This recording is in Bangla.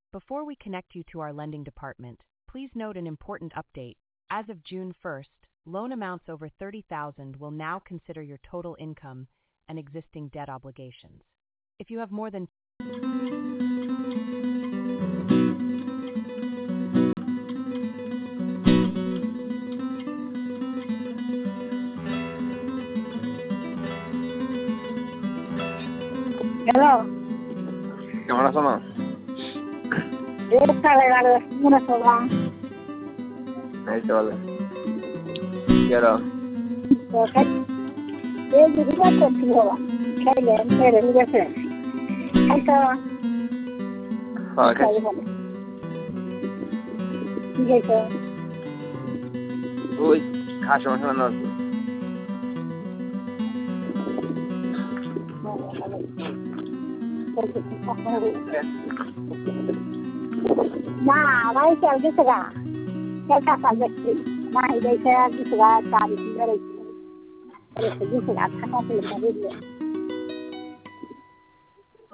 Before we connect you to our lending department, please note an important update. As of June 1st, loan amounts over $30,000 will now consider your total income and existing debt obligations. If you have more than hello, কেমন আছো মা? মনে করবা এই তো বলে কেরো এই দিদিটা করছি বাবা খাইলেন খেয়ে গেছে খাইতো কি খাইতো ওই খাসি মাংস রান্না আছে। না ভাই চাল গেছে গা চাল কাঁচা দেখছি না এই গেছে আর গেছে গা তার গেছে গা থাকা বুঝলে